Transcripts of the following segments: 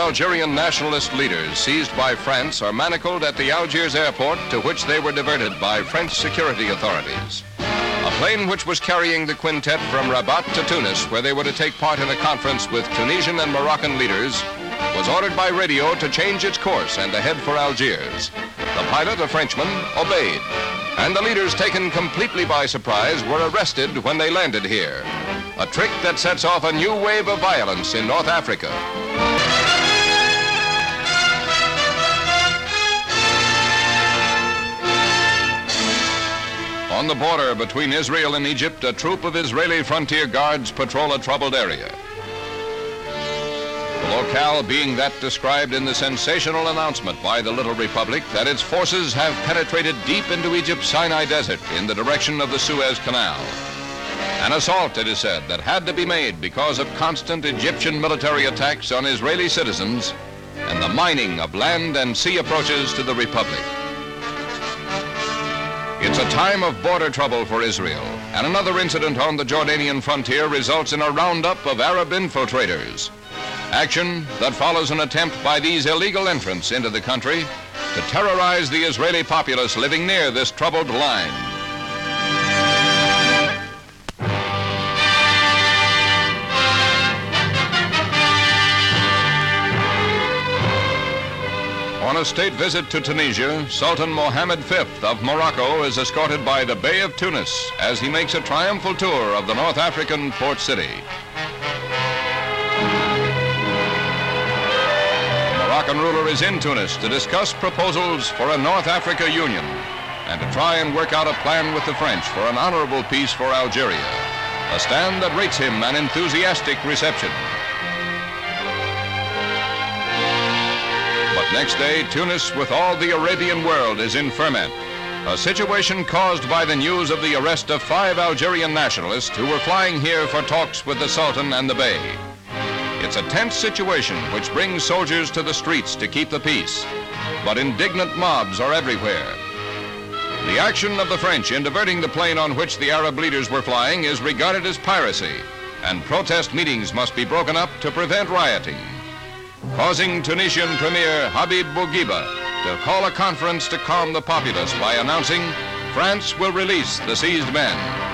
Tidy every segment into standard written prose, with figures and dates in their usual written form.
Algerian nationalist leaders seized by France are manacled at the Algiers airport, to which they were diverted by French security authorities. A plane which was carrying the quintet from Rabat to Tunis, where they were to take part in a conference with Tunisian and Moroccan leaders, was ordered by radio to change its course and to head for Algiers. The pilot, a Frenchman, obeyed, and the leaders, taken completely by surprise, were arrested when they landed here. A trick that sets off a new wave of violence in North Africa. On the border between Israel and Egypt, a troop of Israeli frontier guards patrol a troubled area. The locale being that described in the sensational announcement by the Little Republic that its forces have penetrated deep into Egypt's Sinai Desert in the direction of the Suez Canal. An assault, it is said, that had to be made because of constant Egyptian military attacks on Israeli citizens and the mining of land and sea approaches to the Republic. It's a time of border trouble for Israel, and another incident on the Jordanian frontier results in a roundup of Arab infiltrators. Action that follows an attempt by these illegal entrants into the country to terrorize the Israeli populace living near this troubled line. On a state visit to Tunisia, Sultan Mohammed V of Morocco is escorted by the Bey of Tunis as he makes a triumphal tour of the North African port city. The Moroccan ruler is in Tunis to discuss proposals for a North Africa union and to try and work out a plan with the French for an honorable peace for Algeria, a stand that rates him an enthusiastic reception. Next day, Tunis, with all the Arabian world, is in ferment, a situation caused by the news of the arrest of 5 Algerian nationalists who were flying here for talks with the Sultan and the Bey. It's a tense situation which brings soldiers to the streets to keep the peace, but indignant mobs are everywhere. The action of the French in diverting the plane on which the Arab leaders were flying is regarded as piracy, and protest meetings must be broken up to prevent rioting, causing Tunisian Premier Habib Bourguiba to call a conference to calm the populace by announcing France will release the seized men.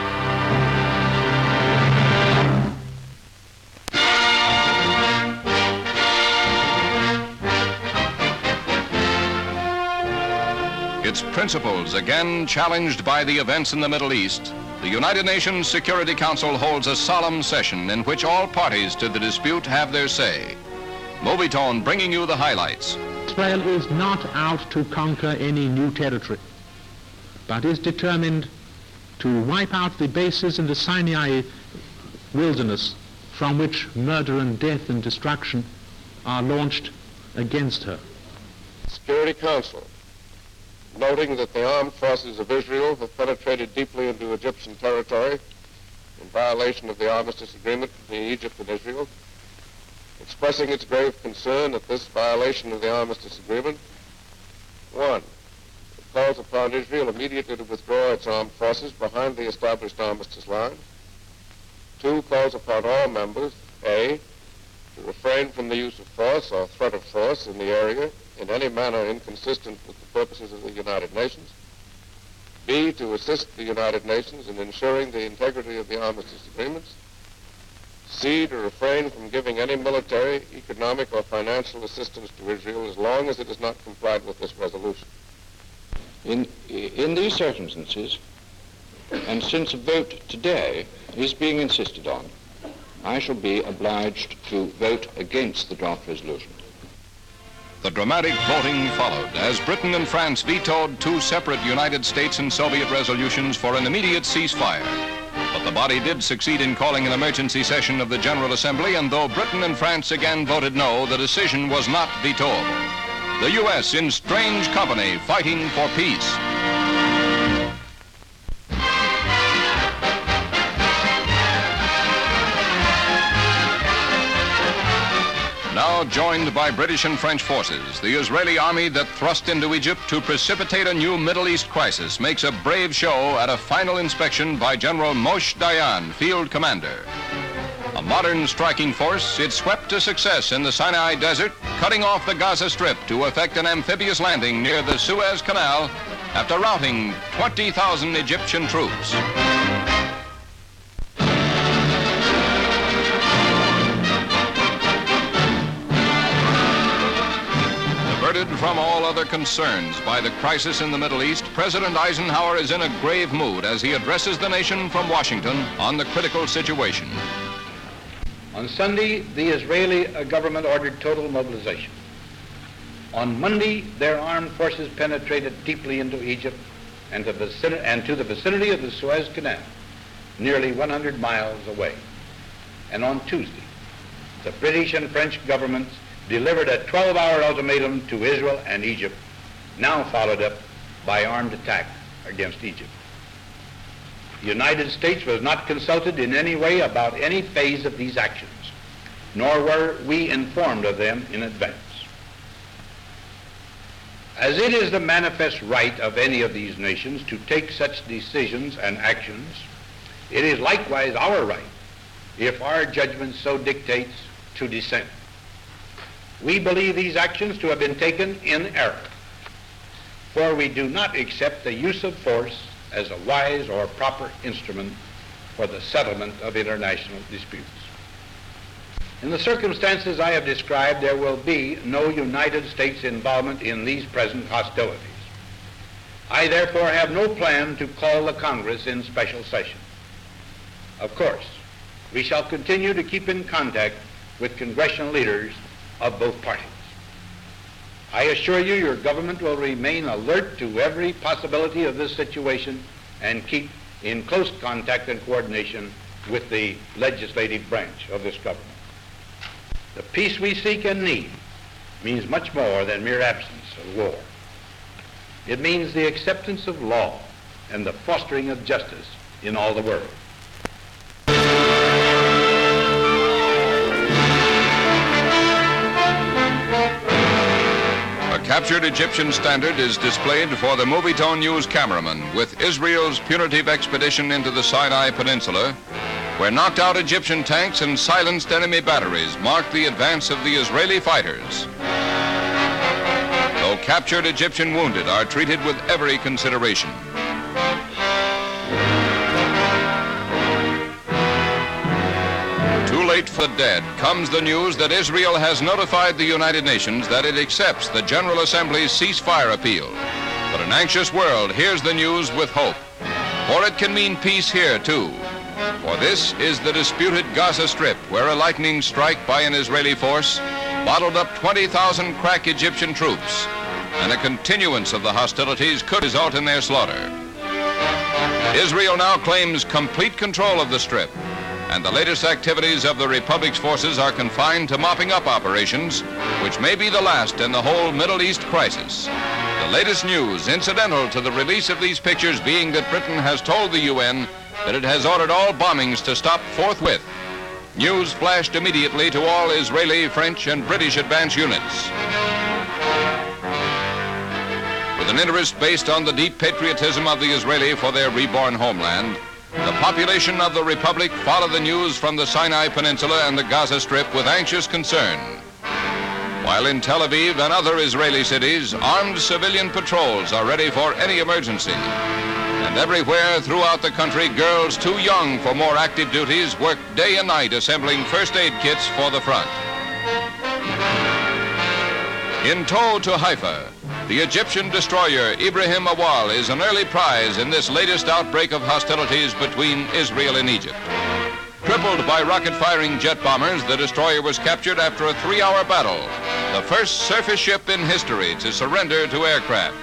Its principles again challenged by the events in the Middle East, the United Nations Security Council holds a solemn session in which all parties to the dispute have their say. Movietone bringing you the highlights. Israel is not out to conquer any new territory, but is determined to wipe out the bases in the Sinai wilderness from which murder and death and destruction are launched against her. Security Council, noting that the armed forces of Israel have penetrated deeply into Egyptian territory in violation of the armistice agreement between Egypt and Israel, expressing its grave concern at this violation of the armistice agreement. 1, it calls upon Israel immediately to withdraw its armed forces behind the established armistice line. 2, calls upon all members, A, to refrain from the use of force or threat of force in the area in any manner inconsistent with the purposes of the United Nations. B, to assist the United Nations in ensuring the integrity of the armistice agreements. C, to refrain from giving any military, economic, or financial assistance to Israel as long as it has not complied with this resolution. In these circumstances, and since a vote today is being insisted on, I shall be obliged to vote against the draft resolution. The dramatic voting followed as Britain and France vetoed 2 separate United States and Soviet resolutions for an immediate ceasefire. But the body did succeed in calling an emergency session of the General Assembly, and though Britain and France again voted no, the decision was not vetoable. The U.S. in strange company fighting for peace. Now joined by British and French forces, the Israeli army that thrust into Egypt to precipitate a new Middle East crisis makes a brave show at a final inspection by General Moshe Dayan, field commander. A modern striking force, it swept to success in the Sinai Desert, cutting off the Gaza Strip to effect an amphibious landing near the Suez Canal after routing 20,000 Egyptian troops. Diverted from all other concerns by the crisis in the Middle East, President Eisenhower is in a grave mood as he addresses the nation from Washington on the critical situation. On Sunday, the Israeli government ordered total mobilization. On Monday, their armed forces penetrated deeply into Egypt and to the vicinity of the Suez Canal, nearly 100 miles away. And on Tuesday, the British and French governments delivered a 12-hour ultimatum to Israel and Egypt, now followed up by armed attack against Egypt. The United States was not consulted in any way about any phase of these actions, nor were we informed of them in advance. As it is the manifest right of any of these nations to take such decisions and actions, it is likewise our right, if our judgment so dictates, to dissent. We believe these actions to have been taken in error, for we do not accept the use of force as a wise or proper instrument for the settlement of international disputes. In the circumstances I have described, there will be no United States involvement in these present hostilities. I therefore have no plan to call the Congress in special session. Of course, we shall continue to keep in contact with congressional leaders of both parties. I assure you your government will remain alert to every possibility of this situation and keep in close contact and coordination with the legislative branch of this government. The peace we seek and need means much more than mere absence of war. It means the acceptance of law and the fostering of justice in all the world. A captured Egyptian standard is displayed for the Movietone News cameraman with Israel's punitive expedition into the Sinai Peninsula, where knocked out Egyptian tanks and silenced enemy batteries marked the advance of the Israeli fighters. Though captured Egyptian wounded are treated with every consideration. Too late for the dead comes the news that Israel has notified the United Nations that it accepts the General Assembly's ceasefire appeal. But an anxious world hears the news with hope, for it can mean peace here too. For this is the disputed Gaza Strip, where a lightning strike by an Israeli force bottled up 20,000 crack Egyptian troops, and a continuance of the hostilities could result in their slaughter. Israel now claims complete control of the Strip, and the latest activities of the Republic's forces are confined to mopping up operations, which may be the last in the whole Middle East crisis. The latest news incidental to the release of these pictures being that Britain has told the UN that it has ordered all bombings to stop forthwith. News flashed immediately to all Israeli, French, and British advance units. With an interest based on the deep patriotism of the Israeli for their reborn homeland, the population of the Republic followed the news from the Sinai Peninsula and the Gaza Strip with anxious concern. While in Tel Aviv and other Israeli cities, armed civilian patrols are ready for any emergency. And everywhere throughout the country, girls too young for more active duties work day and night assembling first aid kits for the front. In tow to Haifa, the Egyptian destroyer Ibrahim Awal is an early prize in this latest outbreak of hostilities between Israel and Egypt. Crippled by rocket-firing jet bombers, the destroyer was captured after a 3-hour battle, the first surface ship in history to surrender to aircraft.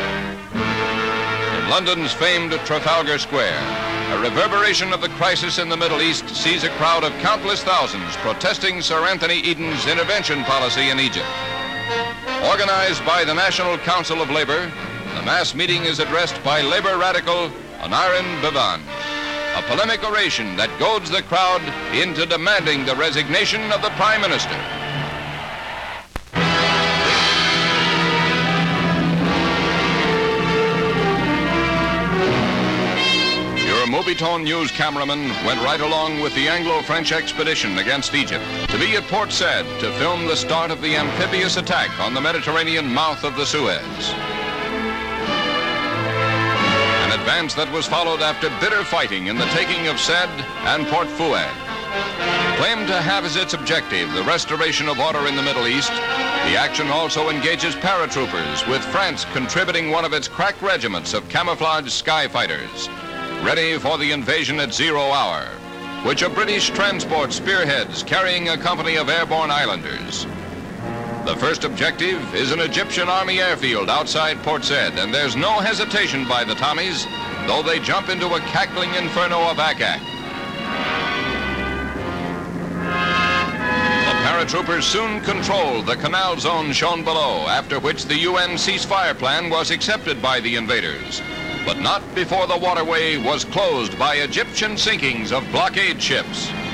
In London's famed Trafalgar Square, a reverberation of the crisis in the Middle East sees a crowd of countless thousands protesting Sir Anthony Eden's intervention policy in Egypt. Organized by the National Council of Labor, the mass meeting is addressed by labor radical Aneurin Bevan, a polemic oration that goads the crowd into demanding the resignation of the Prime Minister. Your Movietone News cameraman went right along with the Anglo-French expedition against Egypt to be at Port Said to film the start of the amphibious attack on the Mediterranean mouth of the Suez. An advance that was followed after bitter fighting in the taking of Said and Port Fouad. Claimed to have as its objective the restoration of order in the Middle East, the action also engages paratroopers, with France contributing one of its crack regiments of camouflage sky fighters, ready for the invasion at 0 hour, which a British transport spearheads carrying a company of airborne islanders. The first objective is an Egyptian army airfield outside Port Said, and there's no hesitation by the Tommies, though they jump into a cackling inferno of ack-ack. Paratroopers soon controlled the canal zone shown below, after which the UN ceasefire plan was accepted by the invaders, but not before the waterway was closed by Egyptian sinkings of blockade ships.